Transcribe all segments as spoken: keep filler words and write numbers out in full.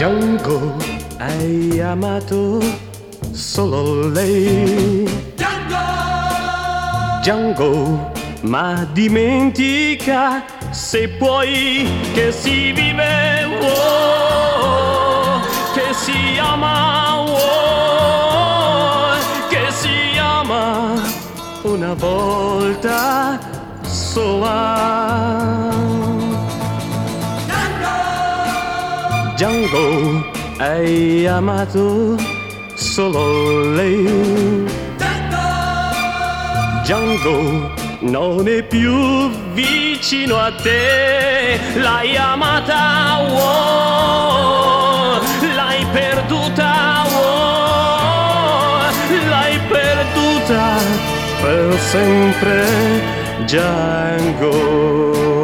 Django, hai amato solo lei. Django, Django, ma dimentica se puoi che si vive, oh, che si ama, oh, che si ama una volta sola. Django, hai amato solo lei. Django, non è più vicino a te. L'hai amata, oh, l'hai perduta, oh, l'hai perduta per sempre, Django.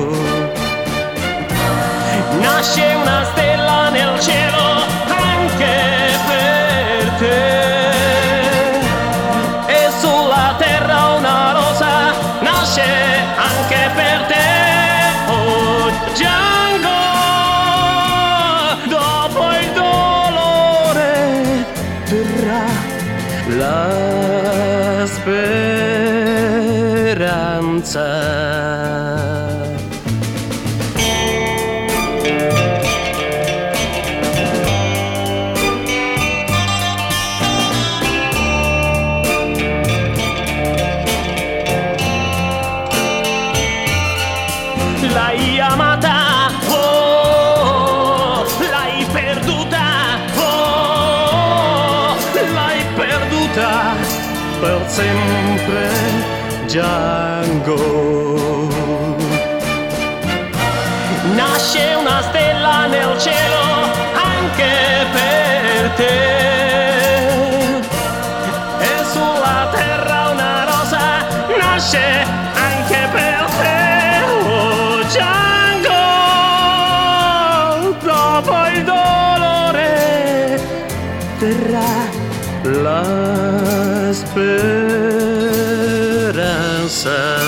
Nasce una stella nel cielo anche per te, e sulla terra una rosa nasce anche per te, oh Django. Dopo il dolore verrà la speranza. L'hai amata, oh, l'hai perduta, oh, l'hai perduta per sempre, Django. Nasce una stella nel cielo anche per te, e sulla terra una rosa nasce anche per te. Django, dopo il dolore verrà la speranza.